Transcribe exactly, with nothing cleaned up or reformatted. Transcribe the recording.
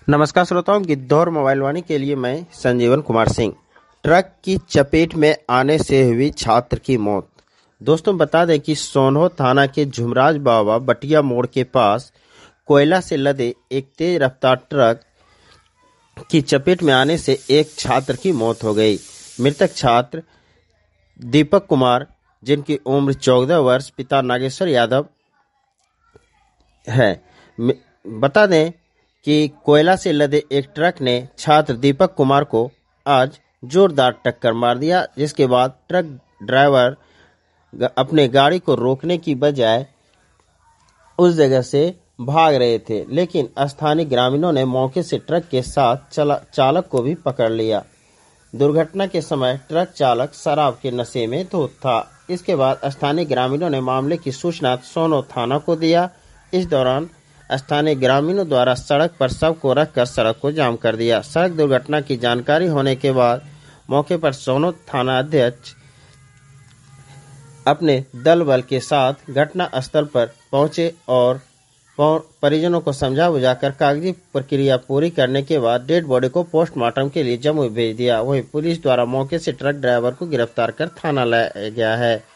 नमस्कार श्रोताओं, गिद्धौर मोबाइल वाणी के लिए मैं संजीवन कुमार सिंह। ट्रक की चपेट में आने से हुई छात्र की मौत। दोस्तों बता दें कि सोनो थाना के झुमराज बाबा बटिया मोड़ के पास कोयला से लदे एक तेज रफ्तार ट्रक की चपेट में आने से एक छात्र की मौत हो गई। मृतक छात्र दीपक कुमार, जिनकी उम्र चौदह वर्ष, पिता नागेश्वर यादव है। बता दें कि कोयला से लदे एक ट्रक ने छात्र दीपक कुमार को आज जोरदार टक्कर मार दिया, जिसके बाद ट्रक ड्राइवर अपने गाड़ी को रोकने की बजाय उस जगह से भाग रहे थे, लेकिन स्थानीय ग्रामीणों ने मौके से ट्रक के साथ चला, चालक को भी पकड़ लिया। दुर्घटना के समय ट्रक चालक शराब के नशे में धुत था। इसके बाद स्थानीय ग्रामीणों ने मामले की सूचना सोनो थाना को दिया। इस दौरान स्थानीय ग्रामीणों द्वारा सड़क पर शव को रखकर सड़क को जाम कर दिया। सड़क दुर्घटना की जानकारी होने के बाद मौके पर सोनो थाना अध्यक्ष अपने दल बल के साथ घटना स्थल पर पहुंचे और परिजनों को समझा बुझाकर कागजी प्रक्रिया पूरी करने के बाद डेड बॉडी को पोस्टमार्टम के लिए जम्मू भेज दिया। वहीं पुलिस द्वारा मौके से ट्रक ड्राइवर को गिरफ्तार कर थाना लाया गया है।